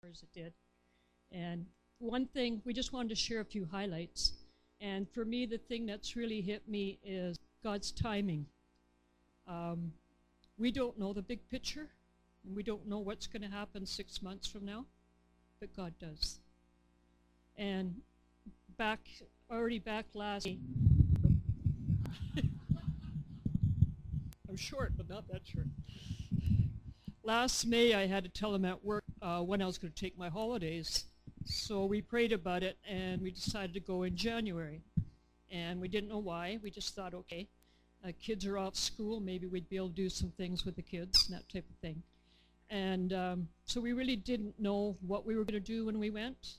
as it did. And one thing, we just wanted to share a few highlights. And for me, the thing that's really hit me is God's timing. We don't know the big picture, and we don't know what's going to happen 6 months from now, but God does. And already back last May, I'm short, but not that short. Last May, I had to tell him at work when I was going to take my holidays. So we prayed about it, and we decided to go in January. And we didn't know why. We just thought, okay, kids are off school. Maybe we'd be able to do some things with the kids and that type of thing. And so we really didn't know what we were going to do when we went.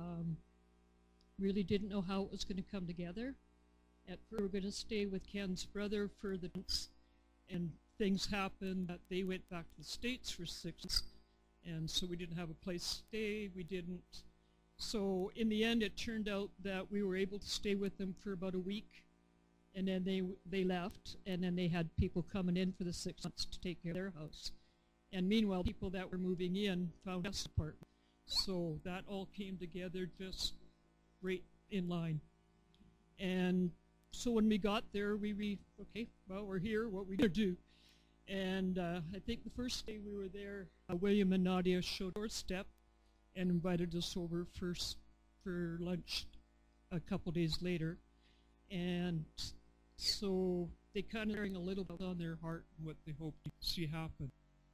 Really didn't know how it was going to come together. At first, we were going to stay with Ken's brother for the months, and things happened that they went back to the States for 6 months, and so we didn't have a place to stay. We didn't. So in the end, it turned out that we were able to stay with them for about a week, and then they left, and then they had people coming in for the 6 months to take care of their house. And meanwhile, people that were moving in found us an apartment. So that all came together just right in line. And so when we got there, okay, well, we're here, what are we going to do? And I think the first day we were there, William and Nadia showed our doorstep and invited us over for lunch a couple days later. And so they kind of sharing a little bit on their heart and what they hoped to see happen.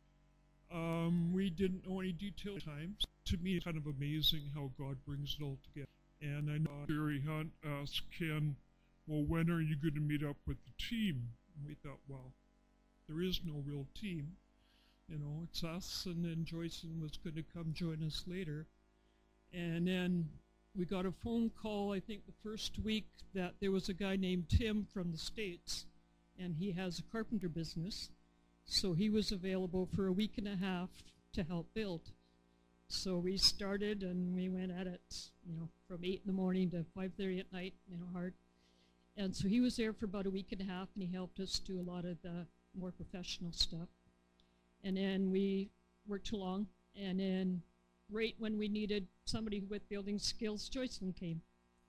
We didn't know any detail at times. To me, it's kind of amazing how God brings it all together. And I know Jerry Hunt asked Ken, well, when are you going to meet up with the team? And we thought, well, there is no real team. You know, it's us, and then Joyson was going to come join us later. And then we got a phone call, I think the first week, that there was a guy named Tim from the States, and he has a carpenter business. So he was available for a week and a half to help build. So we started, and we went at it, from 8 in the morning to 5:30 at night, hard. And so he was there for about a week and a half, and he helped us do a lot of the more professional stuff. And then we worked along, and then right when we needed somebody with building skills, Joyson came.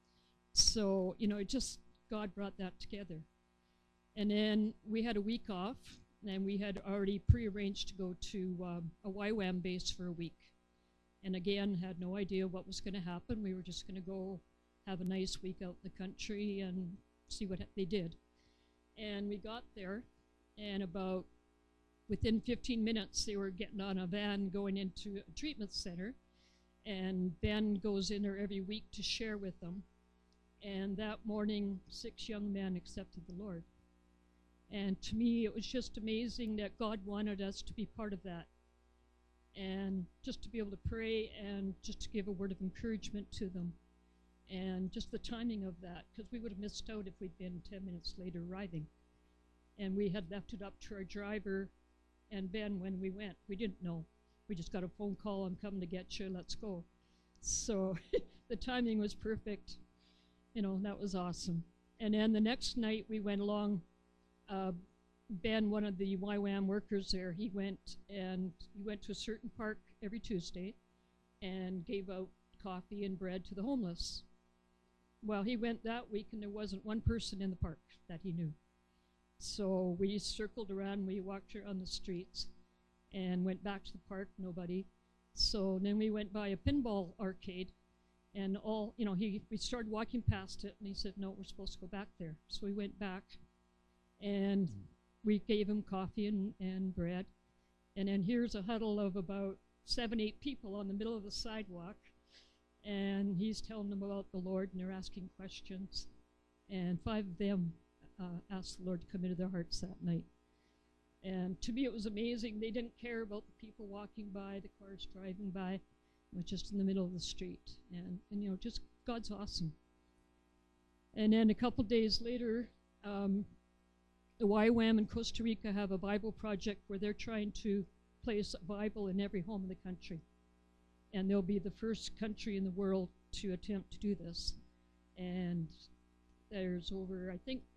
So, God brought that together. And then we had a week off, and we had already prearranged to go to a YWAM base for a week. And again, had no idea what was going to happen. We were just going to go have a nice week out in the country and see what they did. And we got there, and about within 15 minutes, they were getting on a van going into a treatment center, and Ben goes in there every week to share with them. And that morning, 6 young men accepted the Lord. And to me, it was just amazing that God wanted us to be part of that. And just to be able to pray and just to give a word of encouragement to them. And just the timing of that, because we would have missed out if we'd been 10 minutes later arriving. And we had left it up to our driver and Ben when we went. We didn't know. We just got a phone call, I'm coming to get you, let's go. So the timing was perfect. That was awesome. And then the next night we went along, Ben, one of the YWAM workers there, he went to a certain park every Tuesday and gave out coffee and bread to the homeless. Well, he went that week and there wasn't one person in the park that he knew. So we circled around, we walked around the streets and went back to the park, nobody. So then we went by a pinball arcade, and we started walking past it, and he said, no, we're supposed to go back there. So we went back, and we gave him coffee and bread. And then here's a huddle of about 7, 8 people on the middle of the sidewalk, and he's telling them about the Lord, and they're asking questions. And 5 of them asked the Lord to come into their hearts that night. And to me, it was amazing. They didn't care about the people walking by, the cars driving by. It was just in the middle of the street. And just God's awesome. And then a couple days later, the YWAM in Costa Rica have a Bible project where they're trying to place a Bible in every home in the country. And they'll be the first country in the world to attempt to do this. And there's over, I think,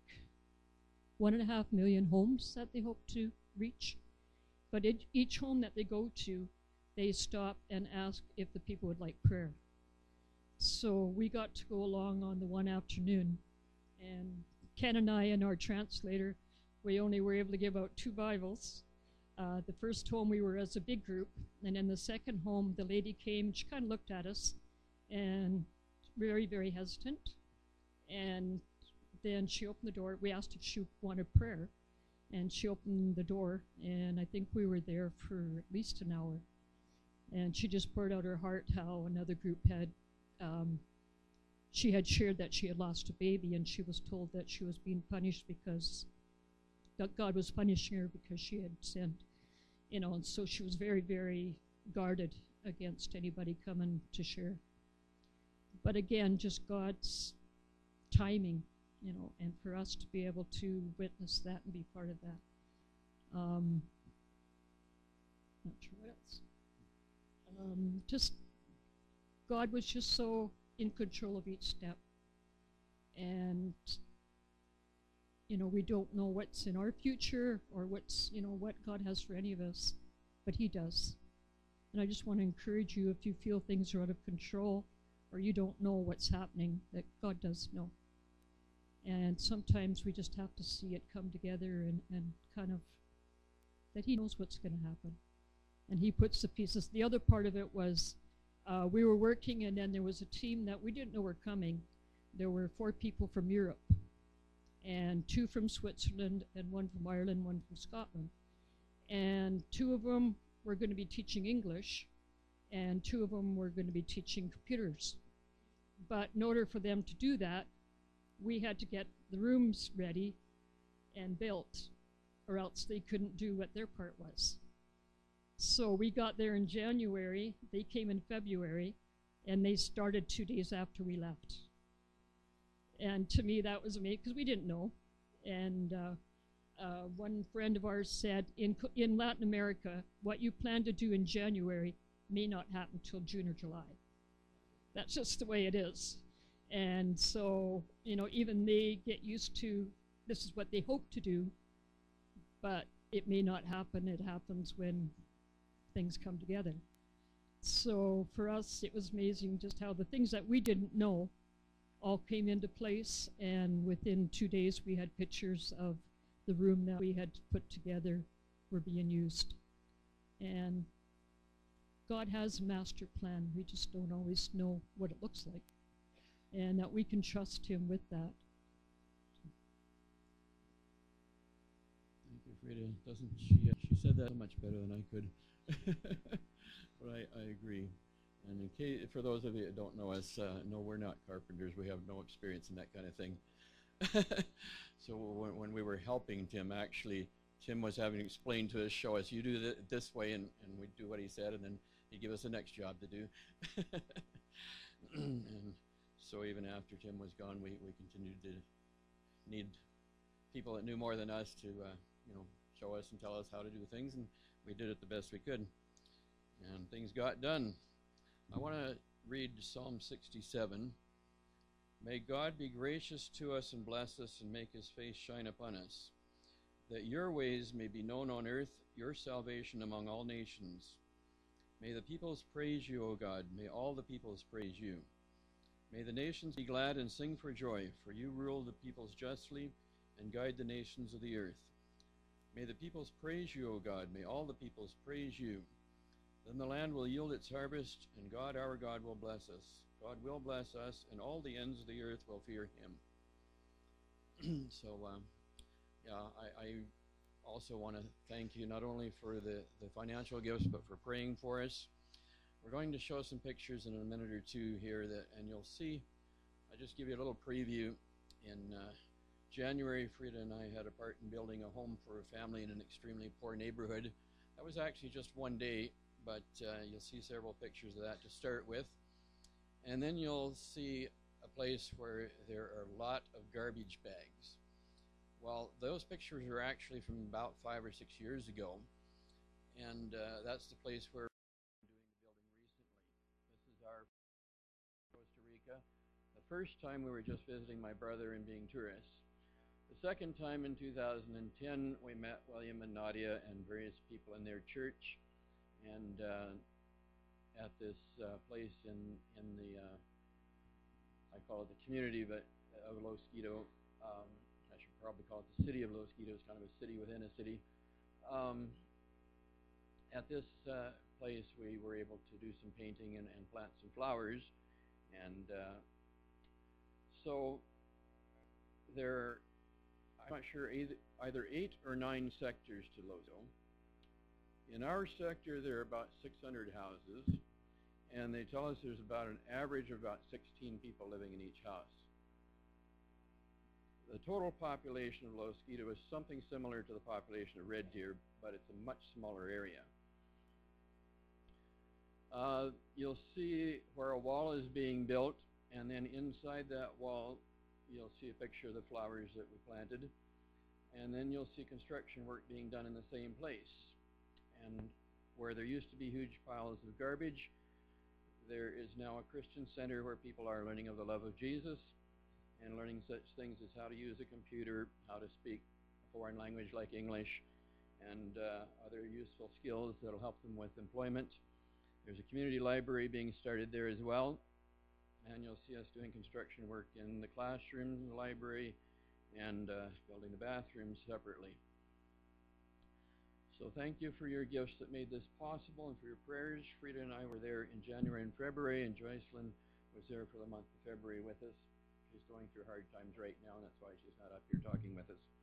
1.5 million homes that they hope to reach. But each home that they go to, they stop and ask if the people would like prayer. So we got to go along on the one afternoon, and Ken and I and our translator, we only were able to give out 2 Bibles. The first home we were as a big group, and in the second home the lady came, she kind of looked at us and very, very hesitant. And then she opened the door. We asked if she wanted prayer, and she opened the door, and I think we were there for at least an hour. And she just poured out her heart how another group had, she had shared that she had lost a baby, and she was told that she was being punished because God was punishing her because she had sinned. And so she was very, very guarded against anybody coming to share. But again, just God's timing, and for us to be able to witness that and be part of that. Not sure what else. Just God was just so in control of each step. And we don't know what's in our future or what's, what God has for any of us, but He does. And I just want to encourage you, if you feel things are out of control or you don't know what's happening, that God does know. And sometimes we just have to see it come together and kind of, that He knows what's going to happen. And He puts the pieces. The other part of it was we were working, and then there was a team that we didn't know were coming. There were 4 people from Europe, and 2 from Switzerland, and 1 from Ireland, 1 from Scotland. And 2 of them were going to be teaching English, and 2 of them were going to be teaching computers. But in order for them to do that, we had to get the rooms ready and built, or else they couldn't do what their part was. So we got there in January, they came in February, and they started 2 days after we left. And to me, that was amazing, because we didn't know. And one friend of ours said, in Latin America, what you plan to do in January may not happen until June or July. That's just the way it is. And so, even they get used to, this is what they hope to do, but it may not happen. It happens when things come together. So for us, it was amazing just how the things that we didn't know all came into place, and within 2 days we had pictures of the room that we had put together were being used. And God has a master plan. We just don't always know what it looks like, and that we can trust Him with that. Thank you, Frida. Doesn't she said that much better than I could. But I agree. And in case, for those of you that don't know us, no, we're not carpenters. We have no experience in that kind of thing. So when we were helping Tim, actually, Tim was having to explain to us, show us, you do it this way, and we'd do what he said, and then he'd give us the next job to do. And so even after Tim was gone, we continued to need people that knew more than us to show us and tell us how to do things, and we did it the best we could. And things got done. I want to read Psalm 67. May God be gracious to us and bless us and make His face shine upon us, that your ways may be known on earth, your salvation among all nations. May the peoples praise you, O God. May all the peoples praise you. May the nations be glad and sing for joy, for you rule the peoples justly and guide the nations of the earth. May the peoples praise you, O God. May all the peoples praise you. Then the land will yield its harvest, and God, our God, will bless us. God will bless us, and all the ends of the earth will fear Him. So, I also want to thank you not only for the financial gifts, but for praying for us. We're going to show some pictures in a minute or two here, and you'll see. I'll just give you a little preview. In January, Frida and I had a part in building a home for a family in an extremely poor neighborhood. That was actually just one day, but you'll see several pictures of that to start with. And then you'll see a place where there are a lot of garbage bags. Well, those pictures are actually from about 5 or 6 years ago, and that's the place where we're doing the building recently. This is our Costa Rica. The first time we were just visiting my brother and being tourists. The second time in 2010, we met William and Nadia and various people in their church, and at this place in the I call it the community, but of Los Quito. I should probably call it the city of Los Quito. It's kind of a city within a city. At this place, we were able to do some painting and plant some flowers, and so there, I'm not sure, either 8 or 9 sectors to Lozo. In our sector, there are about 600 houses, and they tell us there's about an average of about 16 people living in each house. The total population of Los Quito is something similar to the population of Red Deer, but it's a much smaller area. You'll see where a wall is being built, and then inside that wall you'll see a picture of the flowers that we planted, and then you'll see construction work being done in the same place. And where there used to be huge piles of garbage, there is now a Christian center where people are learning of the love of Jesus and learning such things as how to use a computer, how to speak a foreign language like English, and other useful skills that will help them with employment. There's a community library being started there as well, and you'll see us doing construction work in the classroom, the library, and building the bathrooms separately. So thank you for your gifts that made this possible and for your prayers. Frida and I were there in January and February, and Joycelyn was there for the month of February with us. She's going through hard times right now, and that's why she's not up here talking with us.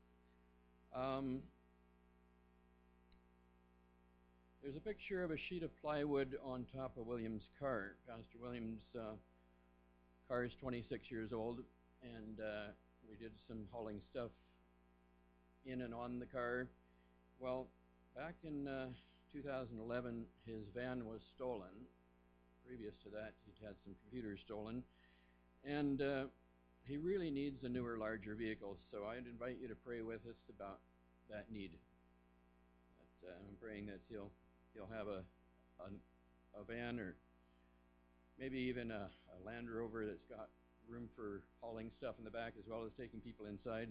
There's a picture of a sheet of plywood on top of William's car. Pastor William's car is 26 years old, and we did some hauling stuff in and on the car. Well, back in 2011, his van was stolen. Previous to that, he'd had some computers stolen, and he really needs a newer, larger vehicle, so I'd invite you to pray with us about that need. But, I'm praying that he'll have a van, or maybe even a Land Rover that's got room for hauling stuff in the back as well as taking people inside.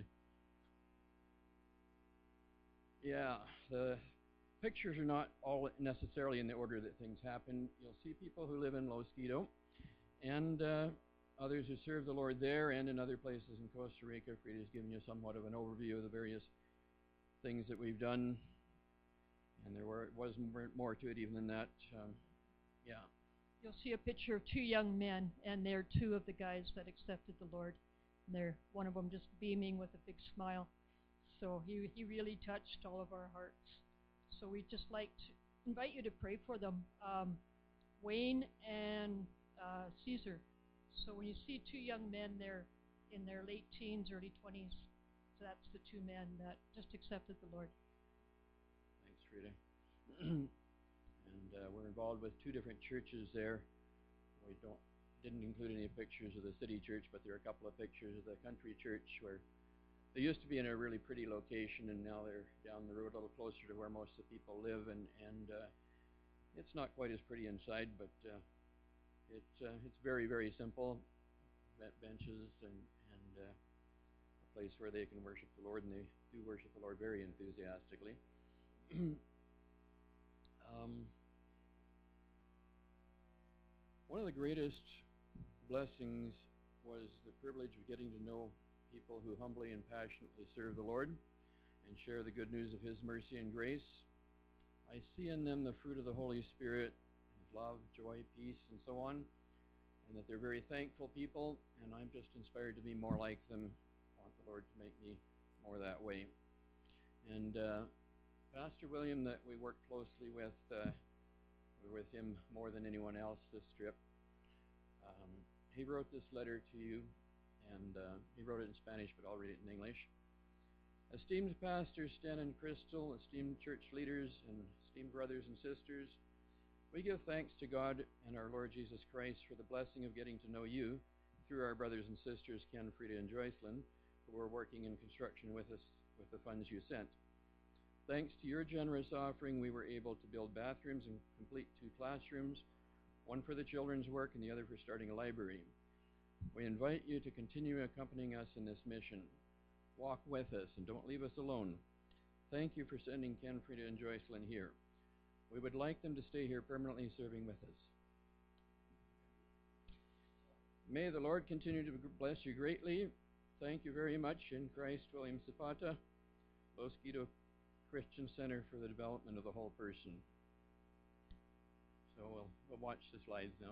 Yeah, the pictures are not all necessarily in the order that things happen. You'll see people who live in Los Quito, and others who serve the Lord there and in other places in Costa Rica. Frida's given you somewhat of an overview of the various things that we've done, and there was more to it even than that. Yeah. You'll see a picture of 2 young men, and they're 2 of the guys that accepted the Lord. And they're one of them just beaming with a big smile. So he really touched all of our hearts. So we'd just like to invite you to pray for them, Wayne and Caesar. So when you see 2 young men, they're in their late teens, early 20s. So that's the 2 men that just accepted the Lord. Thanks, Frida. And we're involved with 2 different churches there. We didn't include any pictures of the city church, but there are a couple of pictures of the country church where they used to be in a really pretty location, and now they're down the road a little closer to where most of the people live, and it's not quite as pretty inside, but it's very, very simple. Benches and a place where they can worship the Lord, and they do worship the Lord very enthusiastically. One of the greatest blessings was the privilege of getting to know people who humbly and passionately serve the Lord and share the good news of His mercy and grace. I see in them the fruit of the Holy Spirit, love, joy, peace, and so on, and that they're very thankful people, and I'm just inspired to be more like them. I want the Lord to make me more that way. And Pastor William, that we work closely with, we're with him more than anyone else this trip. He wrote this letter to you, and he wrote it in Spanish, but I'll read it in English. Esteemed Pastors Stan and Crystal, esteemed church leaders, and esteemed brothers and sisters, we give thanks to God and our Lord Jesus Christ for the blessing of getting to know you through our brothers and sisters Ken, Frida, and Joycelyn, who were working in construction with us with the funds you sent. Thanks to your generous offering, we were able to build bathrooms and complete 2 classrooms, one for the children's work and the other for starting a library. We invite you to continue accompanying us in this mission. Walk with us and don't leave us alone. Thank you for sending Ken, Frida, and Joycelyn here. We would like them to stay here permanently serving with us. May the Lord continue to bless you greatly. Thank you very much in Christ, William Zapata, Los Quito Christian Center for the Development of the Whole Person. So we'll watch the slides now.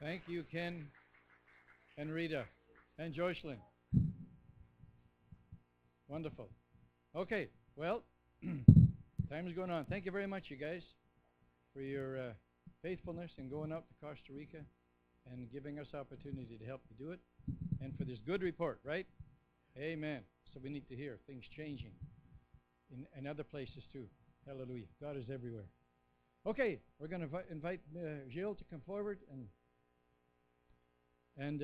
Thank you, Ken and Rita and Jocelyn. Wonderful. Okay, well, time is going on. Thank you very much, you guys, for your faithfulness in going out to Costa Rica and giving us opportunity to help you do it, and for this good report, right? Amen. So we need to hear things changing in other places too. Hallelujah. God is everywhere. Okay, we're going to invite Gilles to come forward, and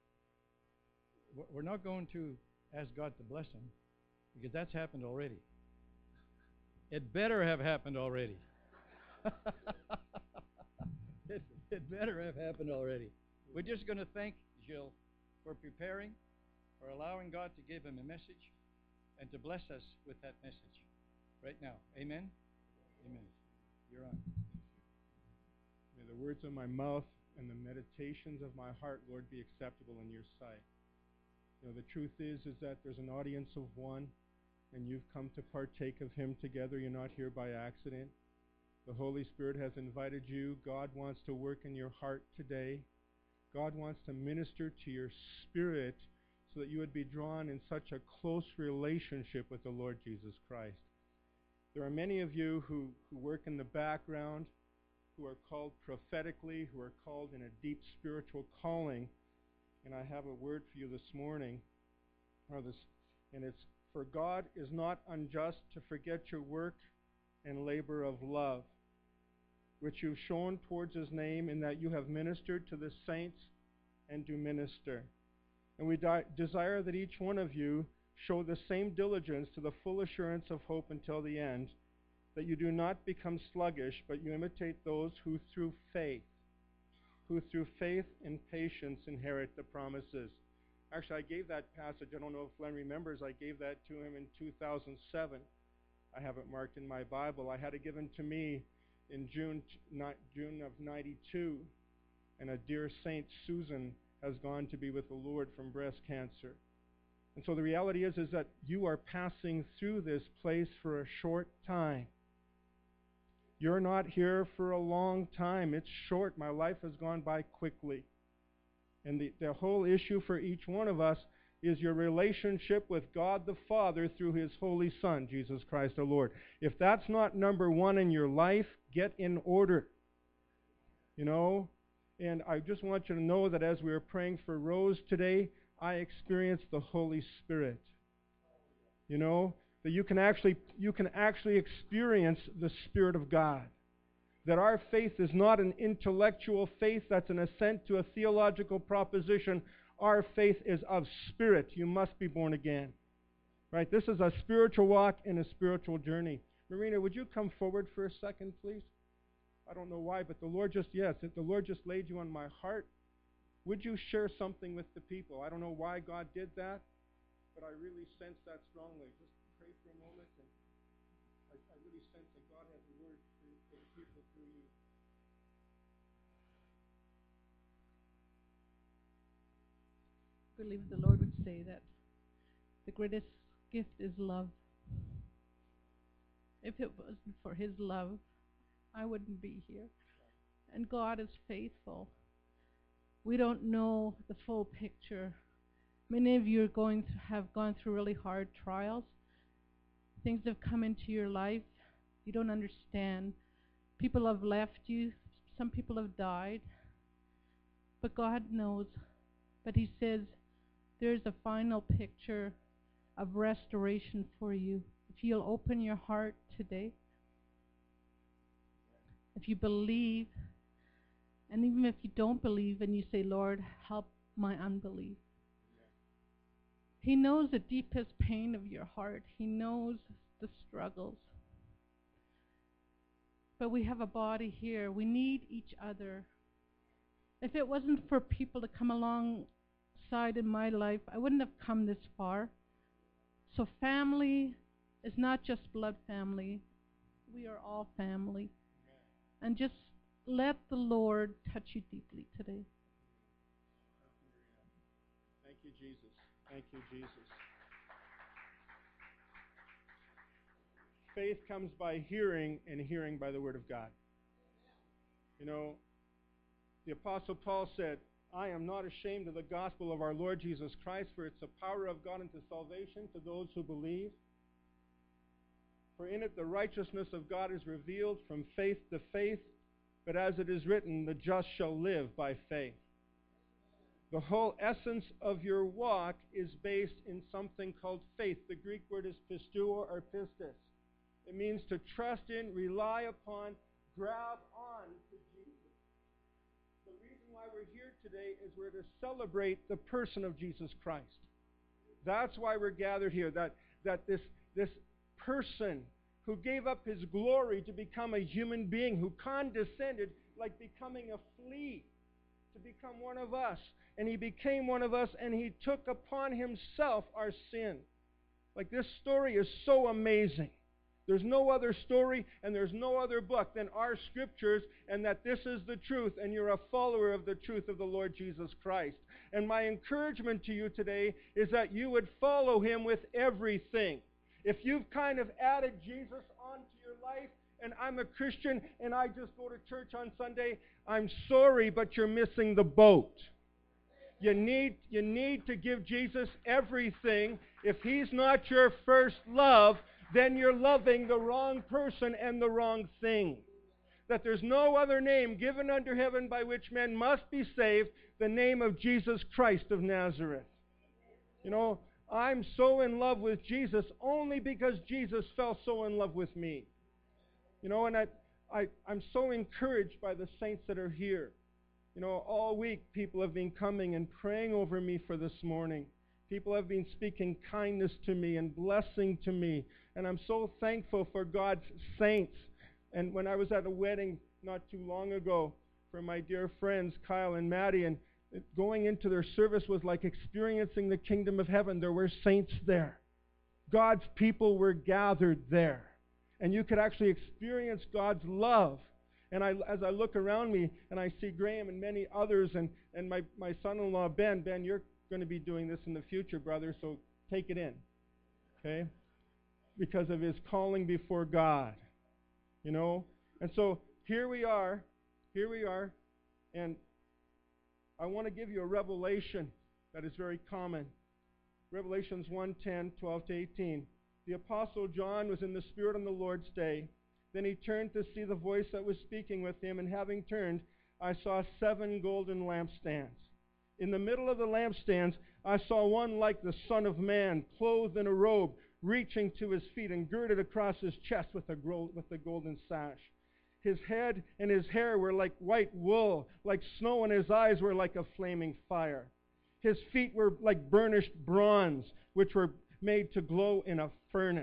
we're not going to ask God to bless him, because that's happened already. It better have happened already. It better have happened already. We're just going to thank Gilles for preparing, for allowing God to give him a message, and to bless us with that message right now. Amen? Amen. You're on. May the words of my mouth and the meditations of my heart, Lord, be acceptable in your sight. You know, the truth is that there's an audience of one, and you've come to partake of him together. You're not here by accident. The Holy Spirit has invited you. God wants to work in your heart today. God wants to minister to your spirit so that you would be drawn in such a close relationship with the Lord Jesus Christ. There are many of you who work in the background, who are called prophetically, who are called in a deep spiritual calling. And I have a word for you this morning. And it's, for God is not unjust to forget your work and labor of love, which you've shown towards his name, in that you have ministered to the saints and do minister. And we desire that each one of you show the same diligence to the full assurance of hope until the end, that you do not become sluggish, but you imitate those who through faith and patience inherit the promises. Actually, I gave that passage, I don't know if Glenn remembers, I gave that to him in 2007. I have it marked in my Bible. I had it given to me in June of 92, and a dear Saint Susan has gone to be with the Lord from breast cancer. And so the reality is that you are passing through this place for a short time. You're not here for a long time. It's short. My life has gone by quickly. And the whole issue for each one of us is your relationship with God the Father through his Holy Son, Jesus Christ the Lord. If that's not number one in your life, get in order. You know? And I just want you to know that as we were praying for Rose today, I experienced the Holy Spirit. You know? That you can actually experience the Spirit of God. That our faith is not an intellectual faith that's an assent to a theological proposition. Our faith is of spirit. You must be born again. Right? This is a spiritual walk and a spiritual journey. Marina, would you come forward for a second, please? I don't know why, but the Lord just laid you on my heart. Would you share something with the people? I don't know why God did that, but I really sense that strongly. Just pray for a moment, and I really sense that God has a word for the people through you. I believe the Lord would say that the greatest gift is love. If it wasn't for his love, I wouldn't be here. And God is faithful. We don't know the full picture. Many of you have gone through really hard trials. Things have come into your life you don't understand. People have left you. Some people have died. But God knows. But he says there's a final picture of restoration for you. If you'll open your heart today, if you believe, and even if you don't believe and you say, Lord, help my unbelief. He knows the deepest pain of your heart. He knows the struggles. But we have a body here. We need each other. If it wasn't for people to come alongside in my life, I wouldn't have come this far. So family is not just blood family. We are all family. And just let the Lord touch you deeply today. Thank you, Jesus. Thank you, Jesus. Faith comes by hearing, and hearing by the Word of God. You know, The Apostle Paul said, I am not ashamed of the gospel of our Lord Jesus Christ, for it's the power of God unto salvation to those who believe. For in it the righteousness of God is revealed from faith to faith, but as it is written, the just shall live by faith. The whole essence of your walk is based in something called faith. The Greek word is pisteuo or pistis. It means to trust in, rely upon, grab on to Jesus. The reason why we're here today is we're to celebrate the person of Jesus Christ. That's why we're gathered here. That this person who gave up his glory to become a human being, who condescended like becoming a flea to become one of us. And he became one of us, and he took upon himself our sin. Like, this story is so amazing. There's no other story and there's no other book than our scriptures, and that this is the truth, and you're a follower of the truth of the Lord Jesus Christ. And my encouragement to you today is that you would follow him with everything. If you've kind of added Jesus onto your life, and I'm a Christian and I just go to church on Sunday, I'm sorry, but you're missing the boat. You need to give Jesus everything. If he's not your first love, then you're loving the wrong person and the wrong thing. That there's no other name given under heaven by which men must be saved, the name of Jesus Christ of Nazareth. You know, I'm so in love with Jesus only because Jesus fell so in love with me. You know, and I'm so encouraged by the saints that are here. You know, all week people have been coming and praying over me for this morning. People have been speaking kindness to me and blessing to me. And I'm so thankful for God's saints. And when I was at a wedding not too long ago for my dear friends Kyle and Maddie, and going into their service was like experiencing the kingdom of heaven. There were saints there. God's people were gathered there. And you could actually experience God's love. And as I look around me and I see Graham and many others and my son-in-law Ben, you're going to be doing this in the future, brother, so take it in. Okay? Because of his calling before God. You know? And so here we are, and I want to give you a revelation that is very common. Revelations 1:10, 12 to 18. The Apostle John was in the Spirit on the Lord's day. Then he turned to see the voice that was speaking with him, and having turned, I saw 7 golden lampstands. In the middle of the lampstands, I saw one like the Son of Man, clothed in a robe, reaching to his feet and girded across his chest with a golden sash. His head and his hair were like white wool, like snow, and his eyes were like a flaming fire. His feet were like burnished bronze, which were made to glow in a furnace.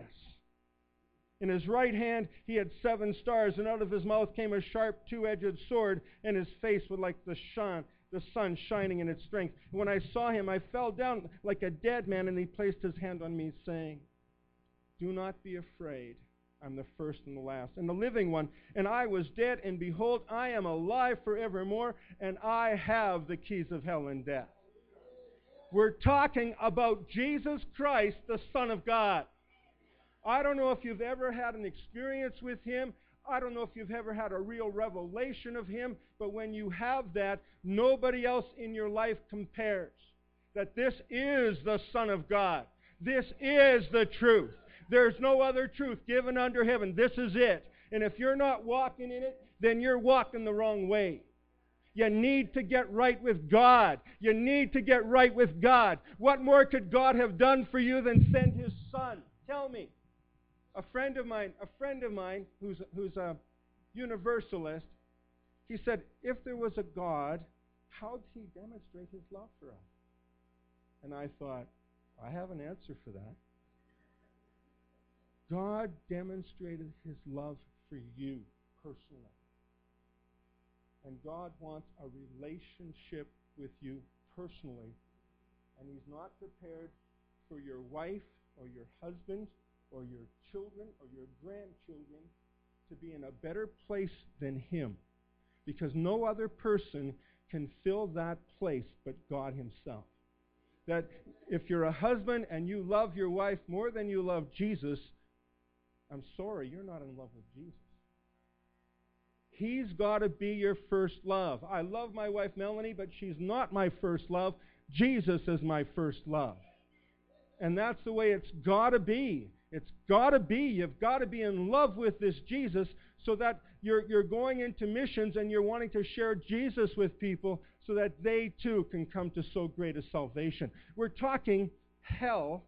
In his right hand he had 7 stars, and out of his mouth came a sharp 2-edged sword, and his face was like the sun shining in its strength. And when I saw him, I fell down like a dead man, and he placed his hand on me, saying, Do not be afraid. I'm the first and the last, and the living one. And I was dead, and behold, I am alive forevermore, and I have the keys of hell and death. We're talking about Jesus Christ, the Son of God. I don't know if you've ever had an experience with him. I don't know if you've ever had a real revelation of him. But when you have that, nobody else in your life compares. That this is the Son of God. This is the truth. There's no other truth given under heaven. This is it. And if you're not walking in it, then you're walking the wrong way. You need to get right with God. You need to get right with God. What more could God have done for you than send his Son? Tell me. A friend of mine who's a universalist, he said, if there was a God, how did he demonstrate his love for us? And I thought, I have an answer for that. God demonstrated his love for you personally. And God wants a relationship with you personally. And he's not prepared for your wife or your husband or your children or your grandchildren to be in a better place than him. Because no other person can fill that place but God himself. That if you're a husband and you love your wife more than you love Jesus, I'm sorry, you're not in love with Jesus. He's got to be your first love. I love my wife Melanie, but she's not my first love. Jesus is my first love. And that's the way it's got to be. It's got to be. You've got to be in love with this Jesus so that you're going into missions and you're wanting to share Jesus with people so that they too can come to so great a salvation. We're talking hell,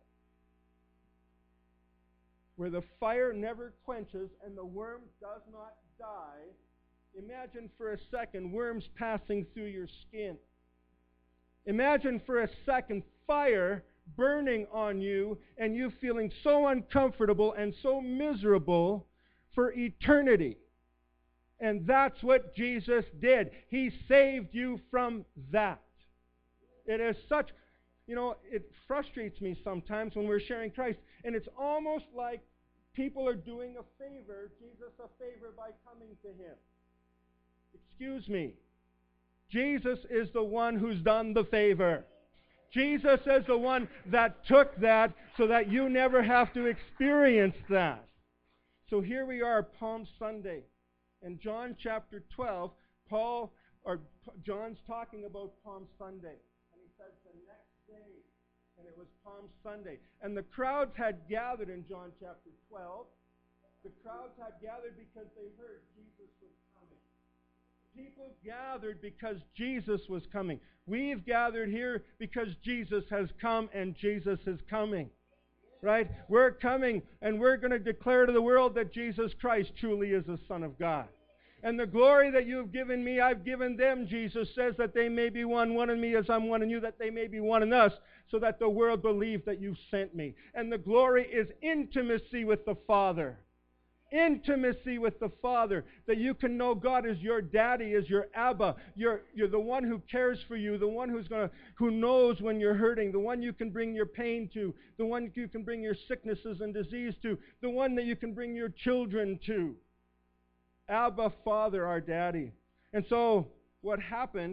where the fire never quenches and the worm does not die. Imagine for a second worms passing through your skin. Imagine for a second fire burning on you and you feeling so uncomfortable and so miserable for eternity. And that's what Jesus did. He saved you from that. It is such, it frustrates me sometimes when we're sharing Christ, and it's almost like people are doing Jesus a favor by coming to Him. Excuse me. Jesus is the one who's done the favor. Jesus is the one that took that so that you never have to experience that. So here we are, Palm Sunday. In John chapter 12, John's talking about Palm Sunday. And he says the next day, and it was Palm Sunday. And the crowds had gathered in John chapter 12. The crowds had gathered because they heard Jesus was coming. People gathered because Jesus was coming. We've gathered here because Jesus has come and Jesus is coming. Right? We're coming and we're going to declare to the world that Jesus Christ truly is the Son of God. And the glory that you have given me, I've given them, Jesus says, that they may be one in me as I'm one in you, that they may be one in us, so that the world believe that you've sent me. And the glory is intimacy with the Father. Intimacy with the Father, that you can know God as your daddy, as your Abba. You're the one who cares for you, the one who knows when you're hurting, the one you can bring your pain to, the one you can bring your sicknesses and disease to, the one that you can bring your children to. Abba, Father, our daddy. And so what happened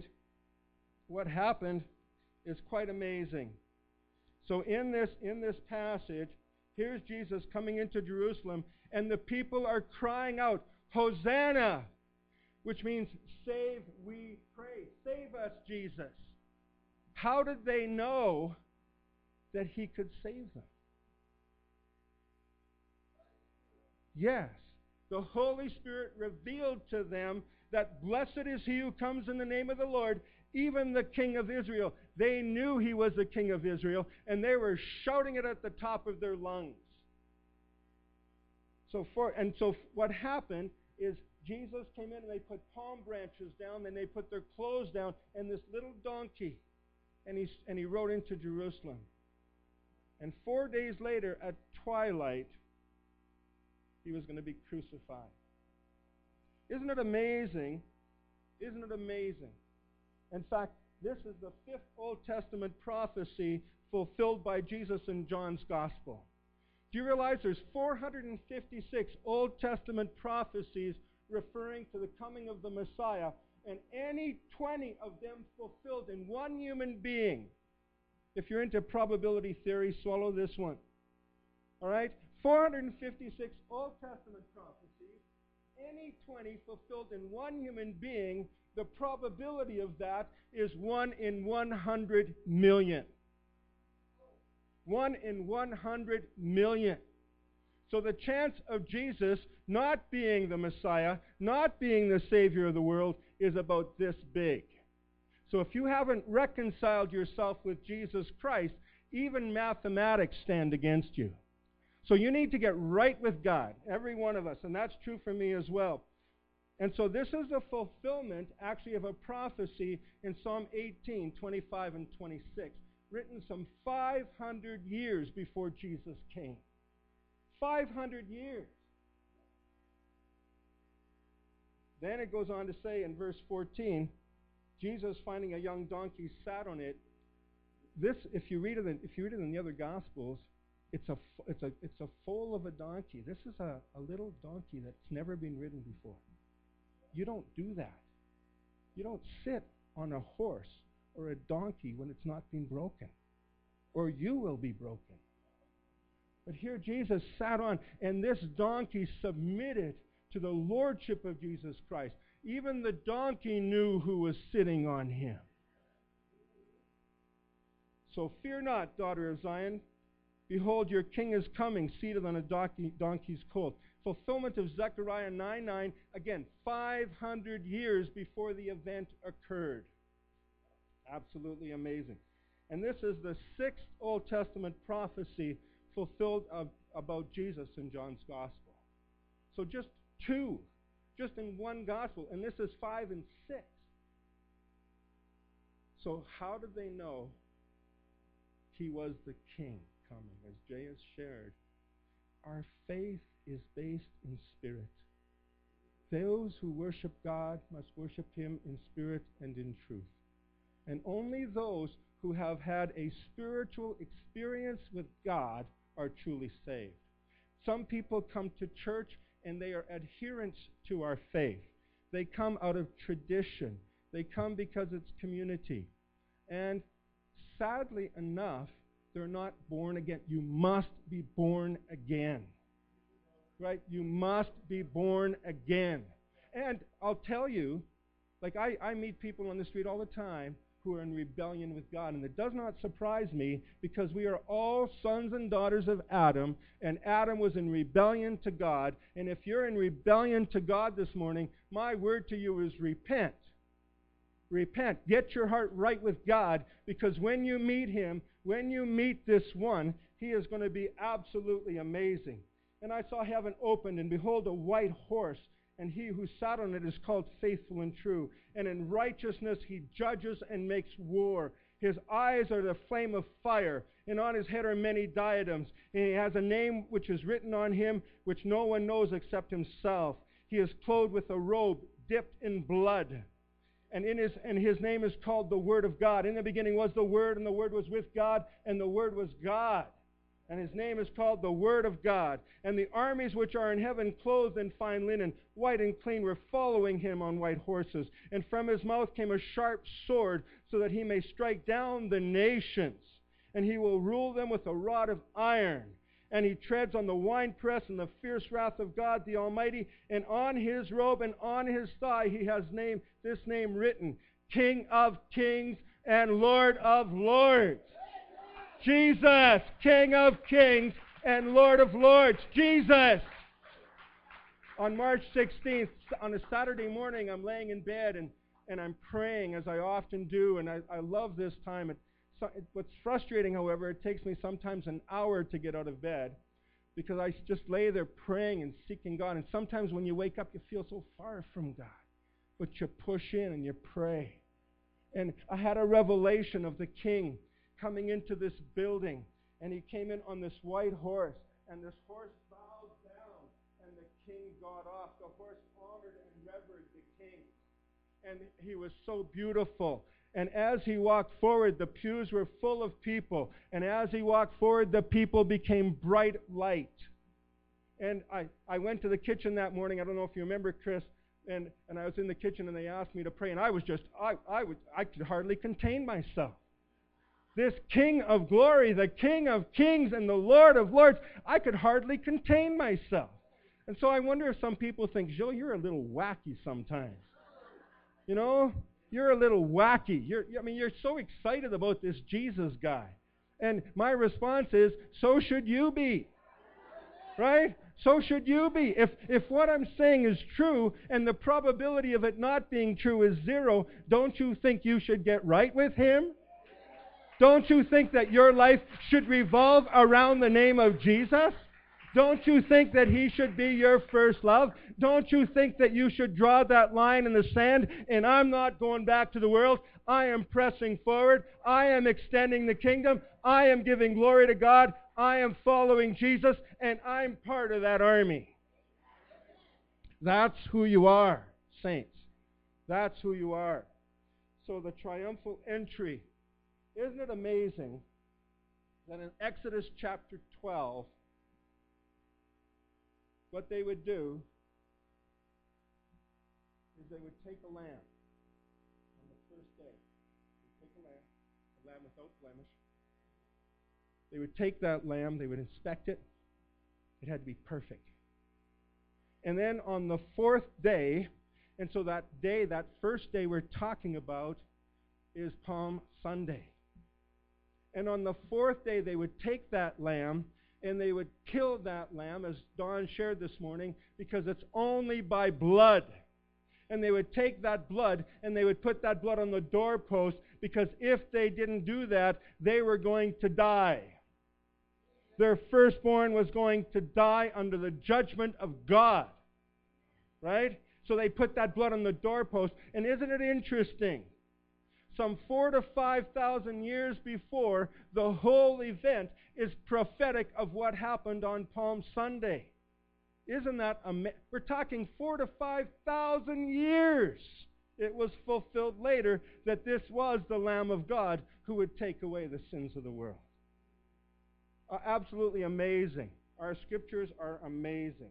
is quite amazing. So in this passage, here's Jesus coming into Jerusalem, and the people are crying out, Hosanna, which means save, we pray. Save us, Jesus. How did they know that He could save them? Yes, the Holy Spirit revealed to them that blessed is he who comes in the name of the Lord, even the King of Israel. They knew He was the King of Israel, and they were shouting it at the top of their lungs. So what happened is Jesus came in and they put palm branches down, and they put their clothes down, and this little donkey, and he rode into Jerusalem. And 4 days later, at twilight, He was going to be crucified. Isn't it amazing? Isn't it amazing? In fact, this is the 5th Old Testament prophecy fulfilled by Jesus in John's Gospel. Do you realize there's 456 Old Testament prophecies referring to the coming of the Messiah, and any 20 of them fulfilled in one human being? If you're into probability theory, swallow this one. All right? 456 Old Testament prophecies, any 20 fulfilled in one human being. The probability of that is 1 in 100 million. 1 in 100 million. So the chance of Jesus not being the Messiah, not being the Savior of the world, is about this big. So if you haven't reconciled yourself with Jesus Christ, even mathematics stand against you. So you need to get right with God, every one of us, and that's true for me as well. And so this is a fulfillment, actually, of a prophecy in Psalm 18, 25 and 26, written some 500 years before Jesus came. 500 years. Then it goes on to say in verse 14, Jesus, finding a young donkey, sat on it. This, if you read it in the other Gospels, it's a foal of a donkey. This is a little donkey that's never been ridden before. You don't do that. You don't sit on a horse or a donkey when it's not been broken, or you will be broken. But here Jesus sat on, and this donkey submitted to the lordship of Jesus Christ. Even the donkey knew who was sitting on him. So fear not, daughter of Zion. Behold, your king is coming, seated on a donkey's colt. Fulfillment of Zechariah 9:9, again, 500 years before the event occurred. Absolutely amazing. And this is the 6th Old Testament prophecy fulfilled about Jesus in John's Gospel. So just 2, just in one Gospel, and this is 5 and 6. So how did they know he was the king coming? As Jay has shared, our faith is based in spirit. Those who worship God must worship him in spirit and in truth. And only those who have had a spiritual experience with God are truly saved. Some people come to church and they are adherents to our faith. They come out of tradition. They come because it's community. And sadly enough, they're not born again. You must be born again. Right? You must be born again. And I'll tell you, like I meet people on the street all the time who are in rebellion with God. And it does not surprise me, because we are all sons and daughters of Adam, and Adam was in rebellion to God. And if you're in rebellion to God this morning, my word to you is repent. Repent. Get your heart right with God, because when you meet him, when you meet this one, he is going to be absolutely amazing. And I saw heaven opened, and behold, a white horse, and he who sat on it is called Faithful and True. And in righteousness he judges and makes war. His eyes are the flame of fire, and on his head are many diadems. And he has a name which is written on him, which no one knows except himself. He is clothed with a robe dipped in blood. And his name is called the Word of God. In the beginning was the Word, and the Word was with God, and the Word was God. And his name is called the Word of God. And the armies which are in heaven, clothed in fine linen, white and clean, were following him on white horses. And from his mouth came a sharp sword, so that he may strike down the nations. And he will rule them with a rod of iron. And he treads on the winepress and the fierce wrath of God the Almighty. And on his robe and on his thigh he has this name written, King of Kings and Lord of Lords. Jesus, King of Kings and Lord of Lords. Jesus. On March 16th, on a Saturday morning, I'm laying in bed and I'm praying, as I often do, and I love this time. What's frustrating, however, it takes me sometimes an hour to get out of bed, because I just lay there praying and seeking God. And sometimes when you wake up, you feel so far from God, but you push in and you pray. And I had a revelation of the King coming into this building, and he came in on this white horse, and this horse bowed down, and the king got off. The horse honored and revered the king, and he was so beautiful. And as he walked forward, the pews were full of people, and as he walked forward, the people became bright light. And I went to the kitchen that morning. I don't know if you remember, Chris, and I was in the kitchen, and they asked me to pray, and I was just, I could hardly contain myself. This King of glory, the King of kings and the Lord of lords, I could hardly contain myself. And so I wonder if some people think, Joe, you're a little wacky sometimes. You know, you're a little wacky. You're so excited about this Jesus guy. And my response is, so should you be. Right? So should you be. If what I'm saying is true and the probability of it not being true is 0, don't you think you should get right with him? Don't you think that your life should revolve around the name of Jesus? Don't you think that he should be your first love? Don't you think that you should draw that line in the sand, and I'm not going back to the world. I am pressing forward. I am extending the kingdom. I am giving glory to God. I am following Jesus, and I'm part of that army. That's who you are, saints. That's who you are. So the triumphal entry. Isn't it amazing that in Exodus chapter 12, what they would do is they would take a lamb on the first day. They'd take a lamb without blemish. They would take that lamb, they would inspect it. It had to be perfect. And then on the 4th day, And so that day, that first day we're talking about, is Palm Sunday. And on the fourth day, they would take that lamb and they would kill that lamb, as Don shared this morning, because it's only by blood. And they would take that blood and they would put that blood on the doorpost, because if they didn't do that, they were going to die. Their firstborn was going to die under the judgment of God. Right? So they put that blood on the doorpost. And isn't it interesting? Some 4,000 to 5,000 years before, the whole event is prophetic of what happened on Palm Sunday. Isn't that amazing? We're talking 4,000 to 5,000 years. It was fulfilled later that this was the Lamb of God who would take away the sins of the world. Absolutely amazing. Our scriptures are amazing.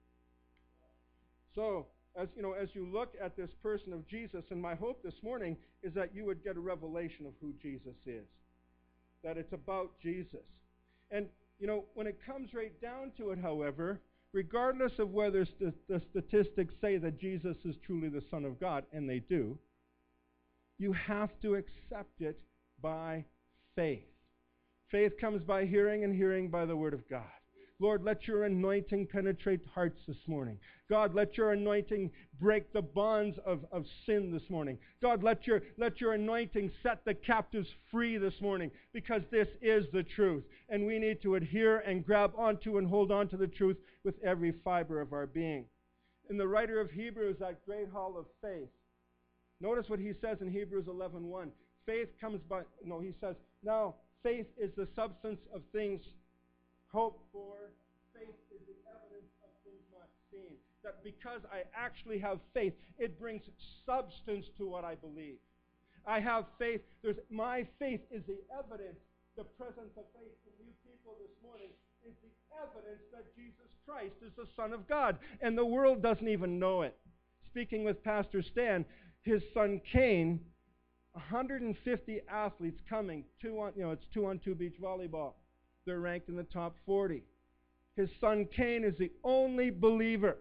So, as you look at this person of Jesus, and my hope this morning is that you would get a revelation of who Jesus is. That it's about Jesus. And, when it comes right down to it, however, regardless of whether the statistics say that Jesus is truly the Son of God, and they do, you have to accept it by faith. Faith comes by hearing, and hearing by the Word of God. Lord, let your anointing penetrate hearts this morning. God, let your anointing break the bonds of sin this morning. God, let your anointing set the captives free this morning, because this is the truth. And we need to adhere and grab onto and hold on to the truth with every fiber of our being. In the writer of Hebrews, that great hall of faith, notice what he says in Hebrews 11:1. Faith comes by, he says, now faith is the substance of things hoped for. Faith is the evidence of things not seen. That because I actually have faith, it brings substance to what I believe. I have faith. My faith is the evidence. The presence of faith in you people this morning is the evidence that Jesus Christ is the Son of God. And the world doesn't even know it. Speaking with Pastor Stan, his son Cain, 150 athletes coming. It's 2-on-2 beach volleyball. They're ranked in the top 40. His son Cain is the only believer.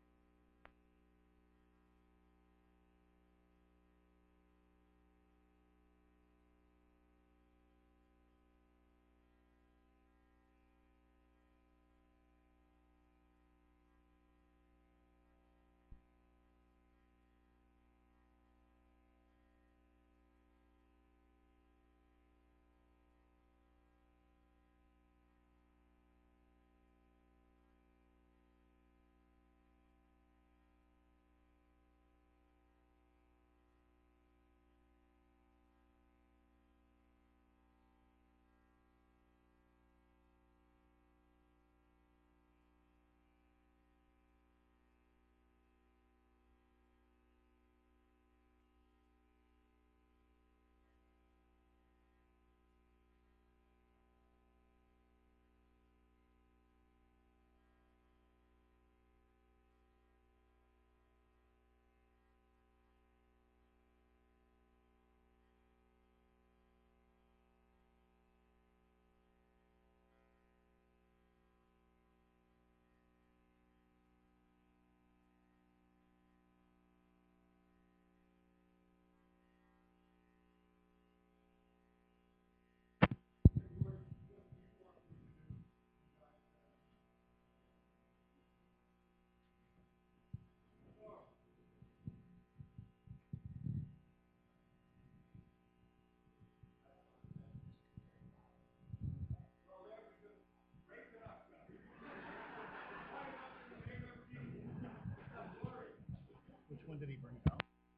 Which one did he bring out?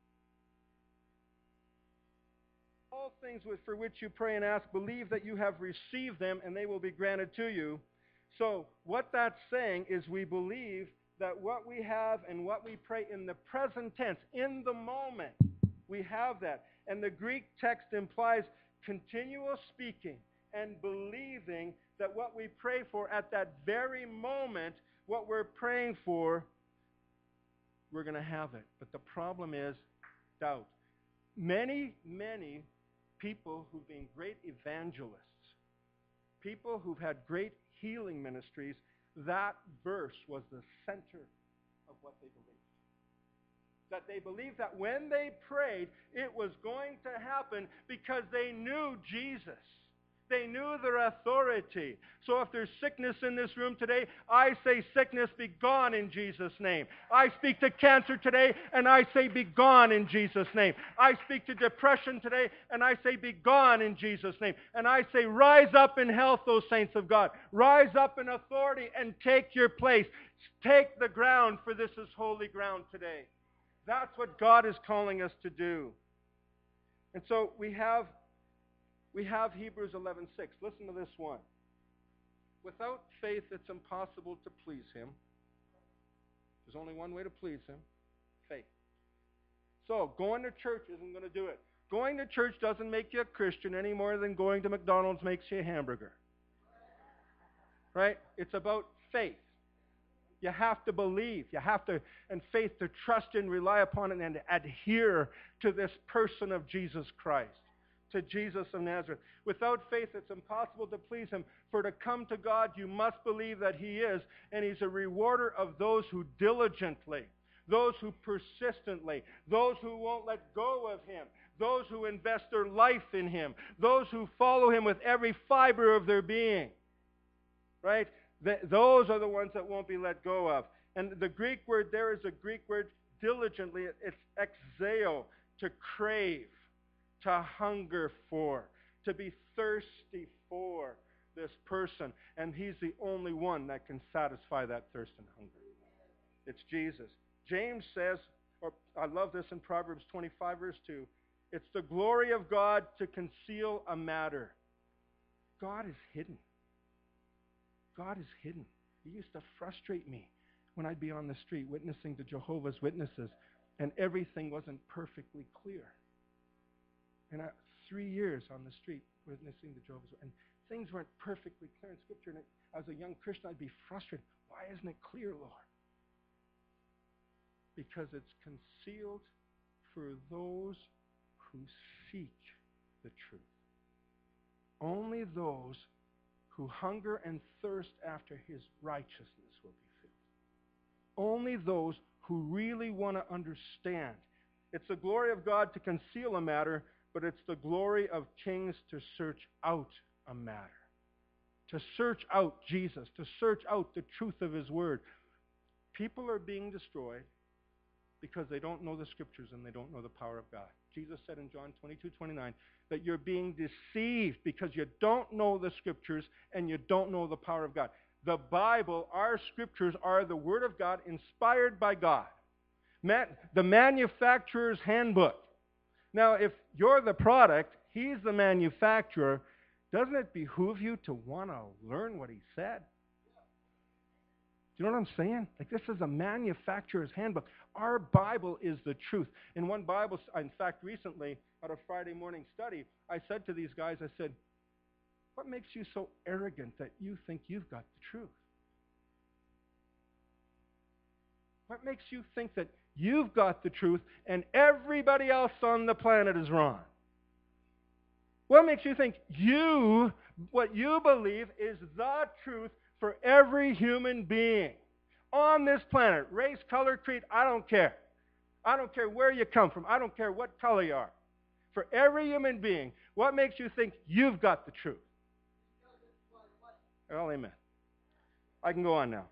All things for which you pray and ask, believe that you have received them, and they will be granted to you. So what that's saying is we believe that what we have and what we pray in the present tense, in the moment, we have that. And the Greek text implies continual speaking and believing that what we pray for at that very moment, what we're praying for, we're going to have it. But the problem is doubt. Many people who've been great evangelists, people who've had great healing ministries, that verse was the center of what they believed. That they believed that when they prayed, it was going to happen because they knew Jesus. They knew their authority. So if there's sickness in this room today, I say sickness be gone in Jesus' name. I speak to cancer today and I say be gone in Jesus' name. I speak to depression today and I say be gone in Jesus' name. And I say rise up in health, O saints of God. Rise up in authority and take your place. Take the ground, for this is holy ground today. That's what God is calling us to do. And so we have Hebrews 11:6. Listen to this one. Without faith, it's impossible to please Him. There's only one way to please Him: faith. So going to church isn't going to do it. Going to church doesn't make you a Christian any more than going to McDonald's makes you a hamburger. Right? It's about faith. You have to believe. You have to, and faith, to trust and rely upon it and adhere to this person of Jesus Christ, to Jesus of Nazareth. Without faith, it's impossible to please Him. For to come to God, you must believe that He is, and He's a rewarder of those who diligently, those who persistently, those who won't let go of Him, those who invest their life in Him, those who follow Him with every fiber of their being. Right? Those are the ones that won't be let go of. And the Greek word there is a Greek word, diligently. It's exeo, to crave, to hunger for, to be thirsty for this person. And He's the only one that can satisfy that thirst and hunger. It's Jesus. James says, or I love this in Proverbs 25, verse 2, it's the glory of God to conceal a matter. God is hidden. God is hidden. He used to frustrate me when I'd be on the street witnessing to Jehovah's Witnesses, and everything wasn't perfectly clear. And 3 years on the street witnessing to Jehovah's Witnesses, and things weren't perfectly clear in Scripture. And as a young Christian, I'd be frustrated. Why isn't it clear, Lord? Because it's concealed for those who seek the truth. Only those who hunger and thirst after His righteousness will be filled. Only those who really want to understand. It's the glory of God to conceal a matter, but it's the glory of kings to search out a matter. To search out Jesus, to search out the truth of His Word. People are being destroyed because they don't know the Scriptures and they don't know the power of God. Jesus said in John 22:29 that you're being deceived because you don't know the Scriptures and you don't know the power of God. The Bible, our Scriptures, are the Word of God inspired by God. The manufacturer's handbook. Now, if you're the product, He's the manufacturer, doesn't it behoove you to want to learn what He said? Do you know what I'm saying? Like, this is a manufacturer's handbook. Our Bible is the truth. In one Bible, in fact, recently, at a Friday morning study, I said to these guys, I said, what makes you so arrogant that you think you've got the truth? What makes you think that you've got the truth and everybody else on the planet is wrong? What makes you think what you believe is the truth for every human being on this planet? Race, color, creed, I don't care. I don't care where you come from. I don't care what color you are. For every human being, what makes you think you've got the truth? Well, amen. I can go on now.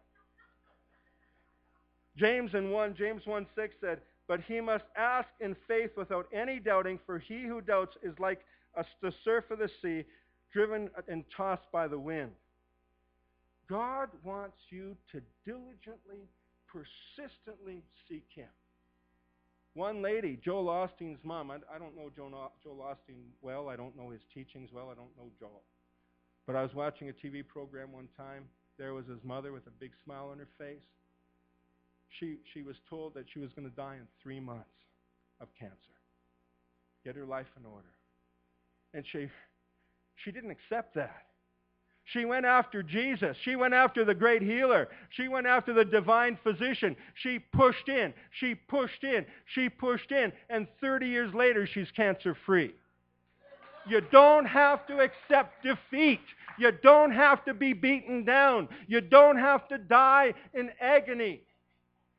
James 1:6 said, but he must ask in faith without any doubting, for he who doubts is like the surf of the sea, driven and tossed by the wind. God wants you to diligently, persistently seek Him. One lady, Joel Osteen's mom, I don't know Joel Osteen well. I don't know his teachings well. I don't know Joel. But I was watching a TV program one time. There was his mother with a big smile on her face. She was told that she was going to die in 3 months of cancer. Get her life in order. And she didn't accept that. She went after Jesus. She went after the great healer. She went after the divine physician. She pushed in. She pushed in. She pushed in. And 30 years later, she's cancer-free. You don't have to accept defeat. You don't have to be beaten down. You don't have to die in agony.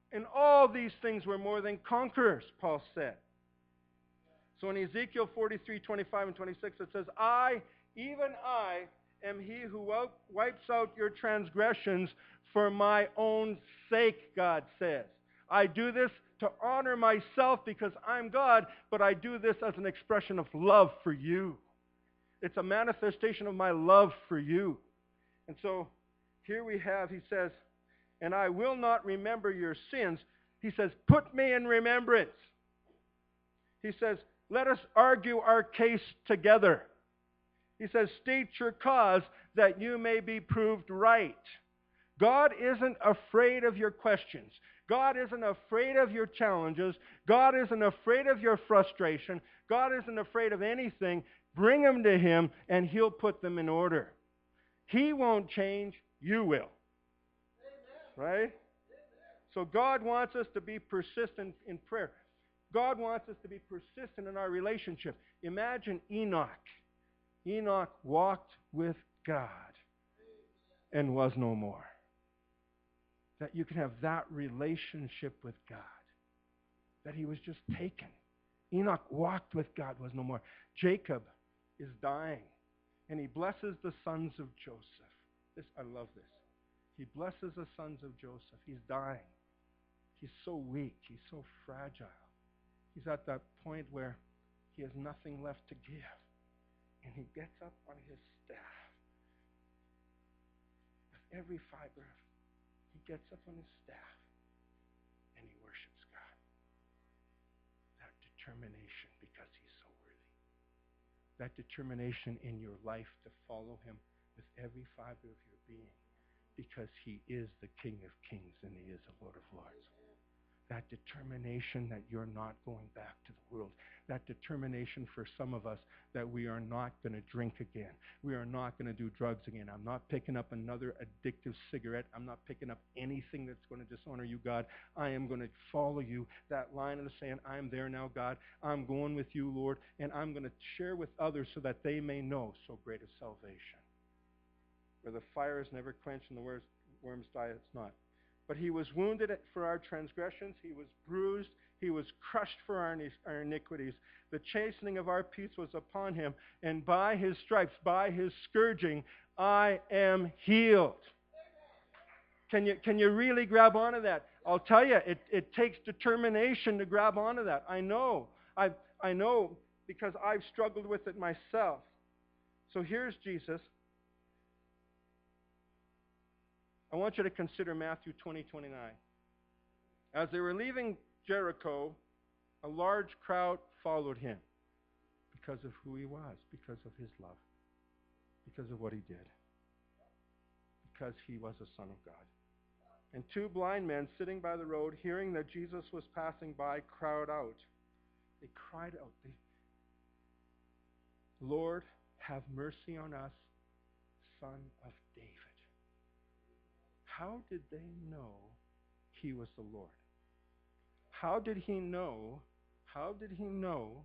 In all these things we're more than conquerors, Paul said. So in Ezekiel 43, 25 and 26, it says, I, even I, am he who wipes out your transgressions for my own sake, God says. I do this to honor myself because I'm God, but I do this as an expression of love for you. It's a manifestation of my love for you. And so here we have, he says, and I will not remember your sins. He says, put me in remembrance. He says, let us argue our case together. He says, state your cause that you may be proved right. God isn't afraid of your questions. God isn't afraid of your challenges. God isn't afraid of your frustration. God isn't afraid of anything. Bring them to him and he'll put them in order. He won't change. You will. Right? So God wants us to be persistent in prayer. God wants us to be persistent in our relationship. Imagine Enoch. Enoch walked with God and was no more. That you can have that relationship with God. That he was just taken. Enoch walked with God, was no more. Jacob is dying. And he blesses the sons of Joseph. I love this. He blesses the sons of Joseph. He's dying. He's so weak. He's so fragile. He's at that point where he has nothing left to give. And he gets up on his staff. With every fiber, he gets up on his staff and he worships God. That determination because he's so worthy. That determination in your life to follow him with every fiber of your being. Because he is the King of Kings and he is the Lord of Lords. That determination that you're not going back to the world. That determination for some of us that we are not going to drink again. We are not going to do drugs again. I'm not picking up another addictive cigarette. I'm not picking up anything that's going to dishonor you, God. I am going to follow you. That line in the sand, I'm there now, God. I'm going with you, Lord. And I'm going to share with others so that they may know so great a salvation. Where the fire is never quenched and the worms die, it's not. But he was wounded for our transgressions. He was bruised. He was crushed for our iniquities. The chastening of our peace was upon him. And by his stripes, by his scourging, I am healed. Can you really grab onto that? I'll tell you, it takes determination to grab onto that. I know. I know because I've struggled with it myself. So here's Jesus. I want you to consider Matthew 20:29. As they were leaving Jericho, a large crowd followed him because of who he was, because of his love, because of what he did, because he was a son of God. And two blind men sitting by the road, hearing that Jesus was passing by, cried out. They cried out, Lord, have mercy on us, Son of David. How did they know he was the Lord? How did he know? How did he know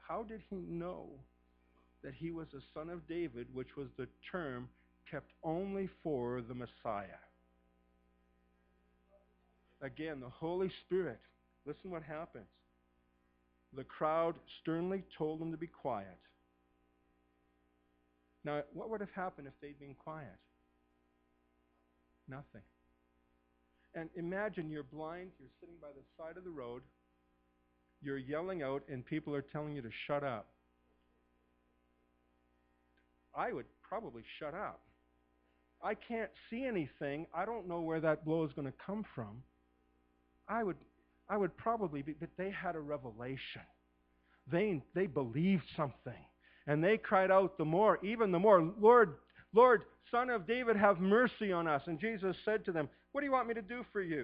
that he was a son of David, which was the term kept only for the Messiah? Again, the Holy Spirit. Listen what happens. The crowd sternly told him to be quiet. Now, what would have happened if they'd been quiet? Nothing. And imagine you're blind, you're sitting by the side of the road, you're yelling out, and people are telling you to shut up. I would probably shut up. I can't see anything. I don't know where that blow is going to come from. I would probably be, but they had a revelation. They believed something. And they cried out even the more, Lord, Son of David, have mercy on us. And Jesus said to them, what do you want me to do for you?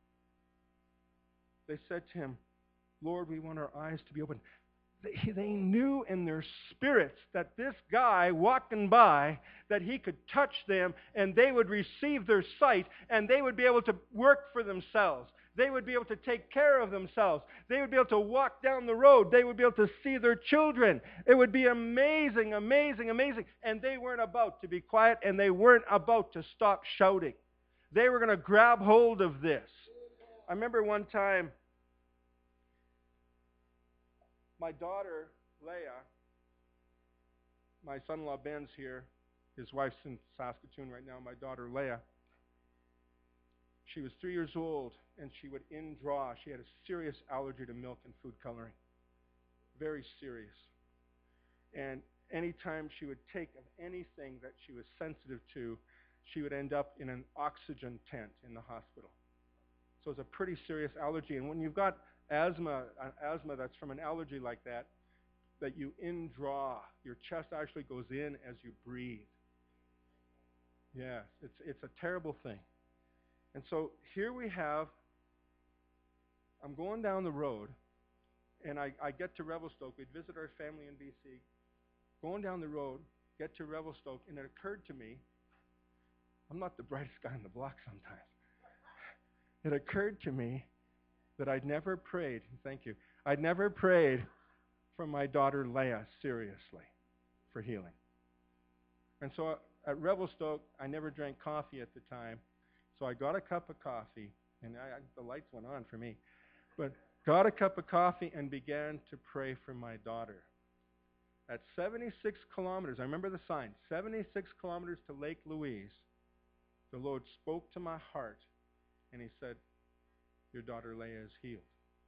They said to him, Lord, we want our eyes to be open. They knew in their spirits that this guy walking by, that he could touch them and they would receive their sight and they would be able to work for themselves. They would be able to take care of themselves. They would be able to walk down the road. They would be able to see their children. It would be amazing, amazing, amazing. And they weren't about to be quiet, and they weren't about to stop shouting. They were going to grab hold of this. I remember one time my daughter, Leah, my son-in-law Ben's here. His wife's in Saskatoon right now, my daughter, Leah. She was 3 years old, and she would indraw. She had a serious allergy to milk and food coloring. Very serious. And anytime she would take of anything that she was sensitive to, she would end up in an oxygen tent in the hospital. So it's a pretty serious allergy. And when you've got asthma that's from an allergy like that you indraw, your chest actually goes in as you breathe. Yes, it's a terrible thing. And so here we have, I'm going down the road, and I get to Revelstoke. We'd visit our family in BC. Going down the road, get to Revelstoke, and it occurred to me, I'm not the brightest guy on the block sometimes. It occurred to me that I'd never prayed, thank you, I'd never prayed for my daughter Leah seriously for healing. And so at Revelstoke, I never drank coffee at the time, so I got a cup of coffee, and the lights went on for me, but got a cup of coffee and began to pray for my daughter. At 76 kilometers, I remember the sign, 76 kilometers to Lake Louise, the Lord spoke to my heart, and He said, your daughter Leah is healed.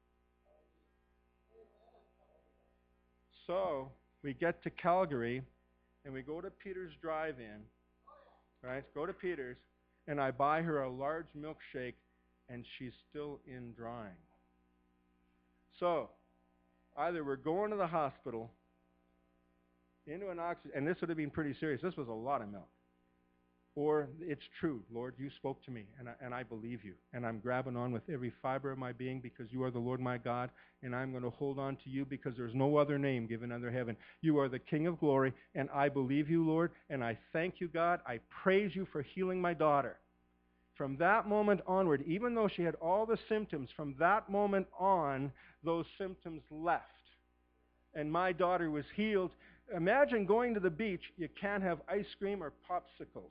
So we get to Calgary, and we go to Peter's Drive-In, right? Go to Peter's, and I buy her a large milkshake, and she's still in drawing. So either we're going to the hospital, into an oxygen, and this would have been pretty serious. This was a lot of milk. Or it's true, Lord, you spoke to me, and I believe you. And I'm grabbing on with every fiber of my being because you are the Lord my God, and I'm going to hold on to you because there's no other name given under heaven. You are the King of glory, and I believe you, Lord, and I thank you, God. I praise you for healing my daughter. From that moment onward, even though she had all the symptoms, from that moment on, those symptoms left. And my daughter was healed. Imagine going to the beach, you can't have ice cream or popsicles.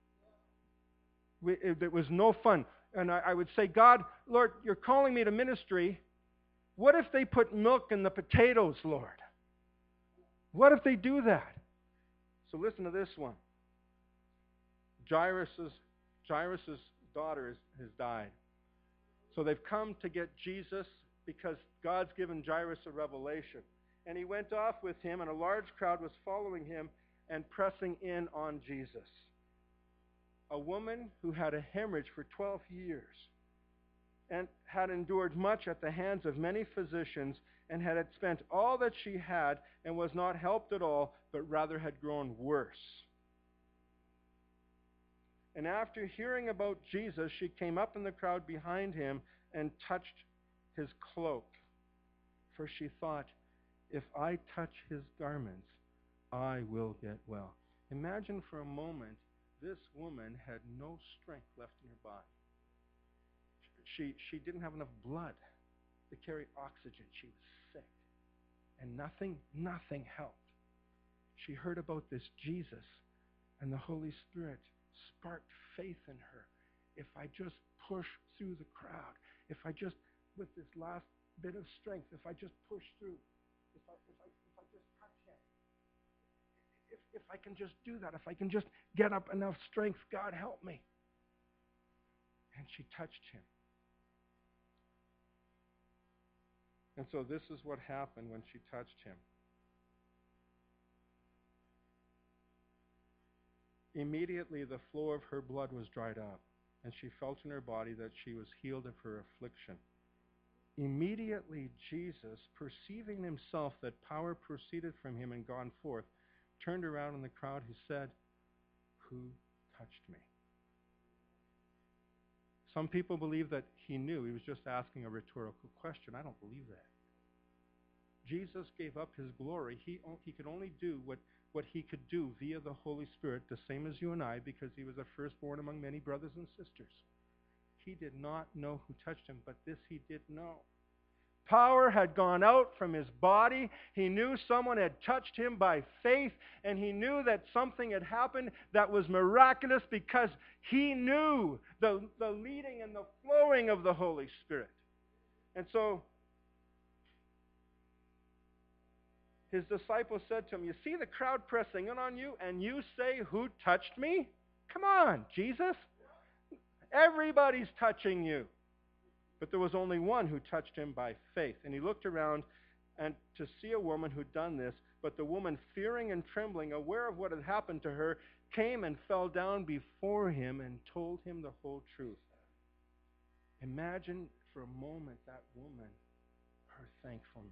It was no fun. And I would say, God, Lord, you're calling me to ministry. What if they put milk in the potatoes, Lord? What if they do that? So listen to this one. Jairus' daughter has died. So they've come to get Jesus because God's given Jairus a revelation. And he went off with him, and a large crowd was following him and pressing in on Jesus. A woman who had a hemorrhage for 12 years and had endured much at the hands of many physicians and had spent all that she had and was not helped at all, but rather had grown worse. And after hearing about Jesus, she came up in the crowd behind him and touched his cloak. For she thought, if I touch his garments, I will get well. Imagine for a moment, this woman had no strength left in her body. She didn't have enough blood to carry oxygen. She was sick. And nothing helped. She heard about this Jesus, and the Holy Spirit sparked faith in her. If I just push through the crowd, if I just, with this last bit of strength, if I just push through, if I just touch him, if I can just do that, if I can just get up enough strength, God help me. And she touched him. And so this is what happened when she touched him. Immediately the flow of her blood was dried up, and she felt in her body that she was healed of her affliction. Immediately Jesus, perceiving himself that power proceeded from him and gone forth, turned around in the crowd, he said, who touched me? Some people believe that he knew. He was just asking a rhetorical question. I don't believe that. Jesus gave up his glory. He could only do what he could do via the Holy Spirit, the same as you and I, because he was a firstborn among many brothers and sisters. He did not know who touched him, but this he did know, Power had gone out from his body. He knew someone had touched him by faith, and he knew that something had happened that was miraculous because he knew the leading and the flowing of the Holy Spirit. And so his disciples said to him, you see the crowd pressing in on you, and you say, who touched me? Come on, Jesus. Everybody's touching you. But there was only one who touched him by faith. And he looked around and to see a woman who'd done this, but the woman, fearing and trembling, aware of what had happened to her, came and fell down before him and told him the whole truth. Imagine for a moment that woman, her thankfulness.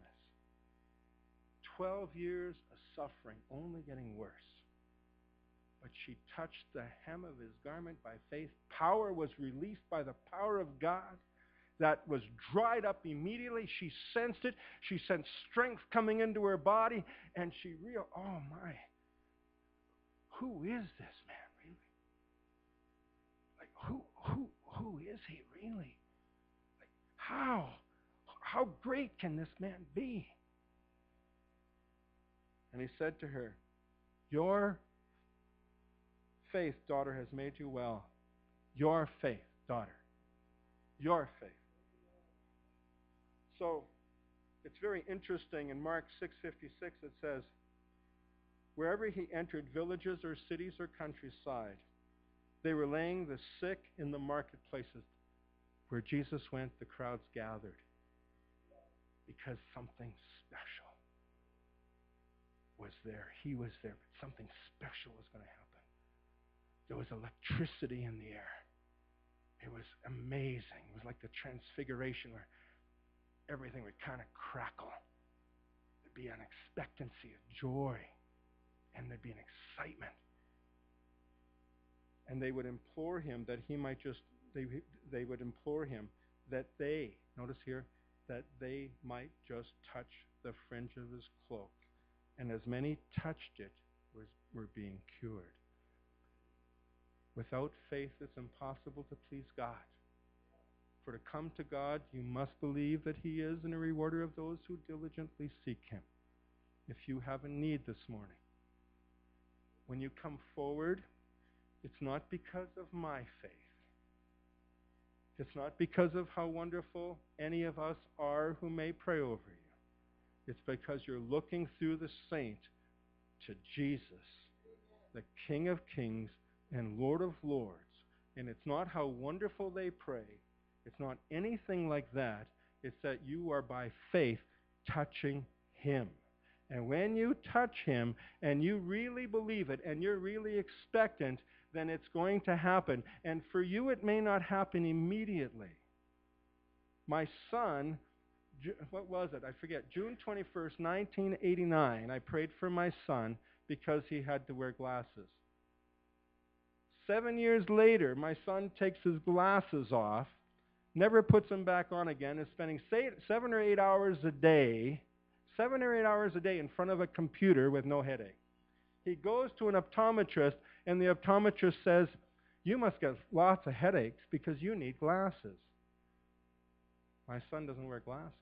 12 years of suffering, only getting worse. But she touched the hem of his garment by faith. Power was released by the power of God. That was dried up immediately. She sensed it. She sensed strength coming into her body. And she realized, oh my, who is this man really? Like, who is he really? Like, how great can this man be? And he said to her, your faith, daughter, has made you well. Your faith, daughter. Your faith. So, it's very interesting. In Mark 6:56 it says, wherever he entered, villages or cities or countryside, they were laying the sick in the marketplaces. Where Jesus went, the crowds gathered. Because something special was there. He was there, but something special was going to happen. There was electricity in the air. It was amazing. It was like the transfiguration where everything would kind of crackle. There'd be an expectancy, a joy, and there'd be an excitement. And they would implore him that he might just, they would implore him that they, notice here, that they might just touch the fringe of his cloak. And as many touched it were being cured. Without faith, it's impossible to please God. For to come to God, you must believe that he is a rewarder of those who diligently seek him. If you have a need this morning, when you come forward, it's not because of my faith. It's not because of how wonderful any of us are who may pray over you. It's because you're looking through the saint to Jesus, the King of Kings and Lord of Lords. And it's not how wonderful they pray. It's not anything like that. It's that you are by faith touching him. And when you touch him and you really believe it and you're really expectant, then it's going to happen. And for you, it may not happen immediately. My son, what was it? I forget. June 21st, 1989, I prayed for my son because he had to wear glasses. 7 years later, my son takes his glasses off, never puts them back on again, is spending 7 or 8 hours a day in front of a computer with no headache. He goes to an optometrist, and the optometrist says, you must get lots of headaches because you need glasses. My son doesn't wear glasses.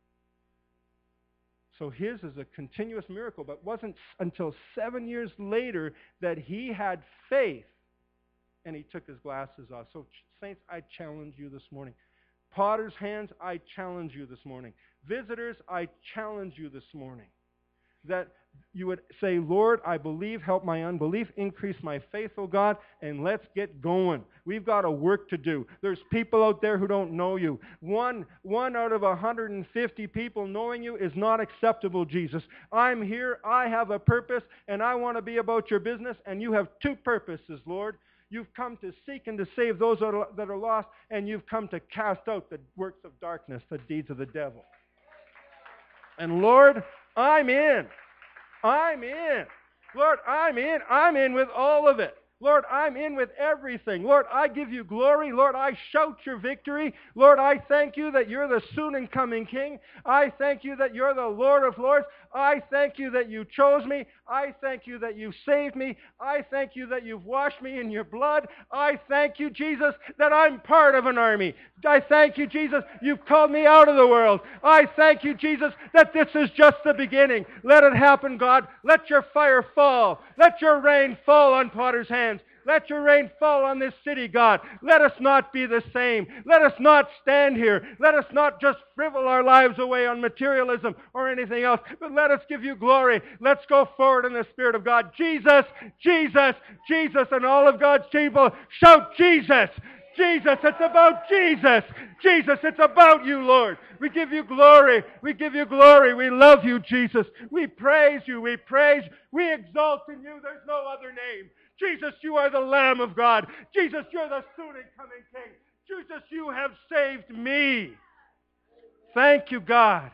So his is a continuous miracle, but it wasn't until 7 years later that he had faith and he took his glasses off. So saints, I challenge you this morning. Potter's hands, I challenge you this morning. Visitors, I challenge you this morning. That you would say, Lord, I believe, help my unbelief, increase my faith, oh God, and let's get going. We've got a work to do. There's people out there who don't know you. One out of 150 people knowing you is not acceptable, Jesus. I'm here, I have a purpose, and I want to be about your business, and you have two purposes, Lord. You've come to seek and to save those that are lost, and you've come to cast out the works of darkness, the deeds of the devil. And Lord, I'm in. I'm in. Lord, I'm in. I'm in with all of it. Lord, I'm in with everything. Lord, I give you glory. Lord, I shout your victory. Lord, I thank you that you're the soon and coming King. I thank you that you're the Lord of Lords. I thank you that you chose me. I thank you that you saved me. I thank you that you've washed me in your blood. I thank you, Jesus, that I'm part of an army. I thank you, Jesus, you've called me out of the world. I thank you, Jesus, that this is just the beginning. Let it happen, God. Let your fire fall. Let your rain fall on Potter's hands. Let your rain fall on this city, God. Let us not be the same. Let us not stand here. Let us not just frivol our lives away on materialism or anything else, but let us give you glory. Let's go forward in the Spirit of God. Jesus, Jesus, Jesus, and all of God's people shout Jesus. Jesus, it's about Jesus. Jesus, it's about you, Lord. We give you glory. We give you glory. We love you, Jesus. We praise you. We praise. We exalt in you. There's no other name. Jesus, you are the Lamb of God. Jesus, you're the soon and coming King. Jesus, you have saved me. Thank you, God.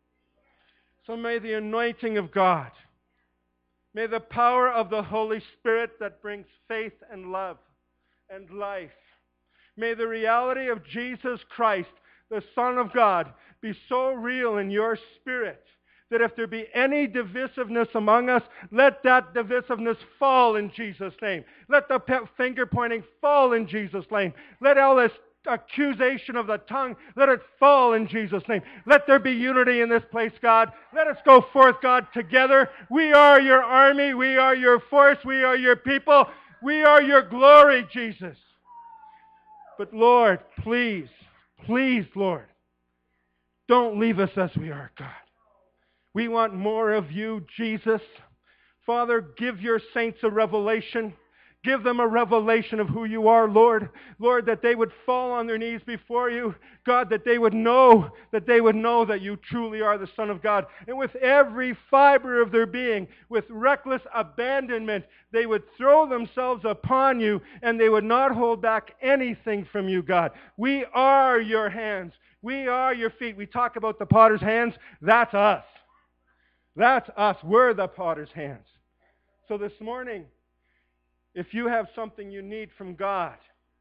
So may the anointing of God, may the power of the Holy Spirit that brings faith and love and life, may the reality of Jesus Christ, the Son of God, be so real in your spirit that if there be any divisiveness among us, let that divisiveness fall in Jesus' name. Let the finger pointing fall in Jesus' name. Let all this accusation of the tongue, let it fall in Jesus' name. Let there be unity in this place, God. Let us go forth, God, together. We are your army. We are your force. We are your people. We are your glory, Jesus. But Lord, please, please, Lord, don't leave us as we are, God. We want more of you, Jesus. Father, give your saints a revelation. Give them a revelation of who you are, Lord. Lord, that they would fall on their knees before you. God, that they would know that you truly are the Son of God. And with every fiber of their being, with reckless abandonment, they would throw themselves upon you and they would not hold back anything from you, God. We are your hands. We are your feet. We talk about the potter's hands. That's us. That's us. We're the potter's hands. So this morning, if you have something you need from God,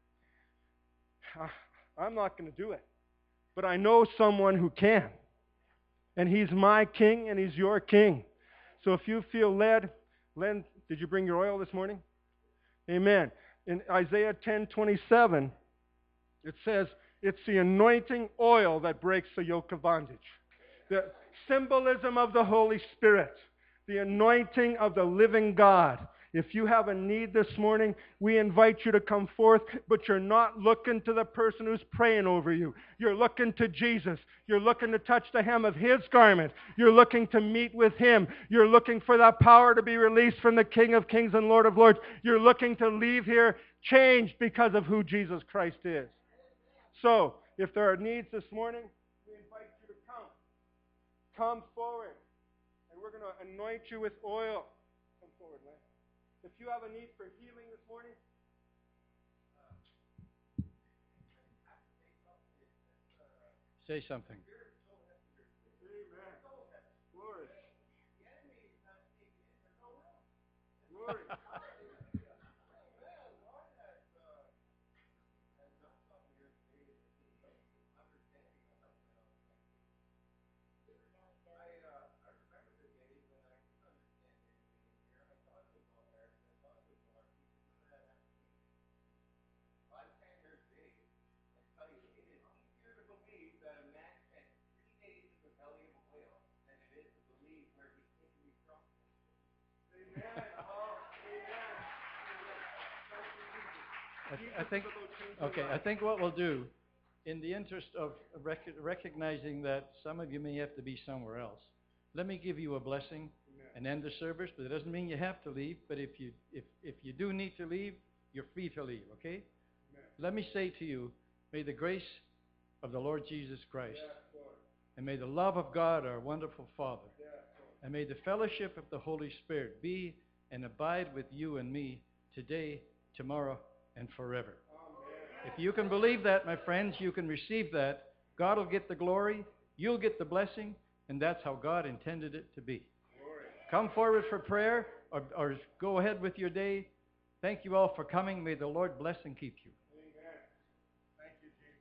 I'm not going to do it. But I know someone who can. And he's my king and he's your king. So if you feel led, Len, did you bring your oil this morning? Amen. In Isaiah 10:27, it says, it's the anointing oil that breaks the yoke of bondage. The symbolism of the Holy Spirit, the anointing of the living God. If you have a need this morning, we invite you to come forth, but you're not looking to the person who's praying over you. You're looking to Jesus. You're looking to touch the hem of his garment. You're looking to meet with him. You're looking for that power to be released from the King of Kings and Lord of Lords. You're looking to leave here changed because of who Jesus Christ is. So, if there are needs this morning, we invite you to come. Come forward. And we're going to anoint you with oil. Come forward, man. If you have a need for healing this morning, say something. amen. Glory. Glory. I think what we'll do, in the interest of recognizing that some of you may have to be somewhere else, let me give you a blessing and end the service, but it doesn't mean you have to leave. But if you do need to leave, you're free to leave, okay? Let me say to you, may the grace of the Lord Jesus Christ, and may the love of God, our wonderful Father, and may the fellowship of the Holy Spirit be and abide with you and me today, tomorrow, and forever. If you can believe that, my friends, you can receive that. God will get the glory, you'll get the blessing, and that's how God intended it to be. Come forward for prayer, or go ahead with your day. thank you all for coming. May the Lord bless and keep you. Amen. Thank you, Jesus.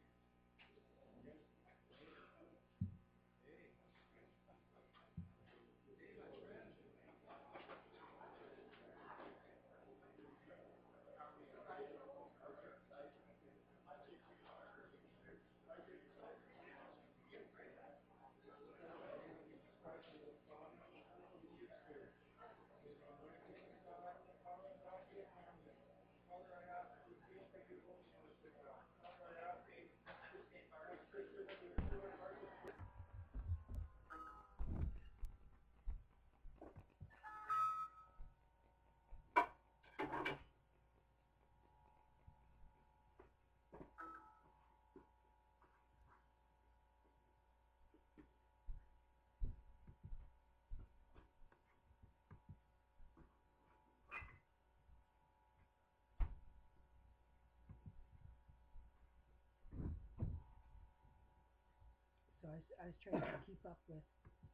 So I was trying to keep up with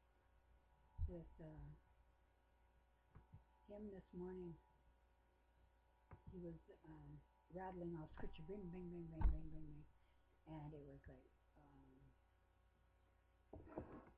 him this morning. He was rattling off scripture, bing, bing, bing, bing, bing, bing, bing, and it was like